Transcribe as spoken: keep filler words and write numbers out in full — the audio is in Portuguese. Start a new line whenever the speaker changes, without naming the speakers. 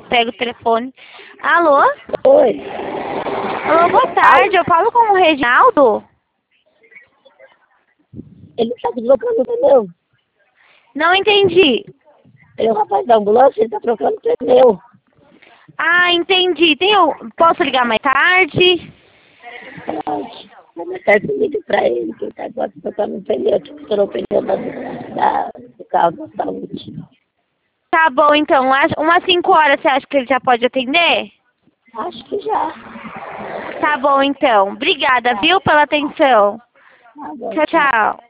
pega o telefone. Alô?
Oi.
Alô, boa tarde. Eu falo com o Reginaldo?
Ele está trocando o pneu.
Não entendi.
Ele é o rapaz da ambulância, ele está trocando o pneu.
Ah, entendi. Tem, al- posso ligar mais tarde?
Mas mais tarde liga para ele, que ele está agora trocando o pneu, que estourou o pneu da, da, do carro da saúde.
Tá bom, então. Às- Umas cinco horas você acha que ele já pode atender?
Acho que já.
Tá bom, então. Obrigada, viu, pela atenção.
Tá bom.
Tchau, tchau.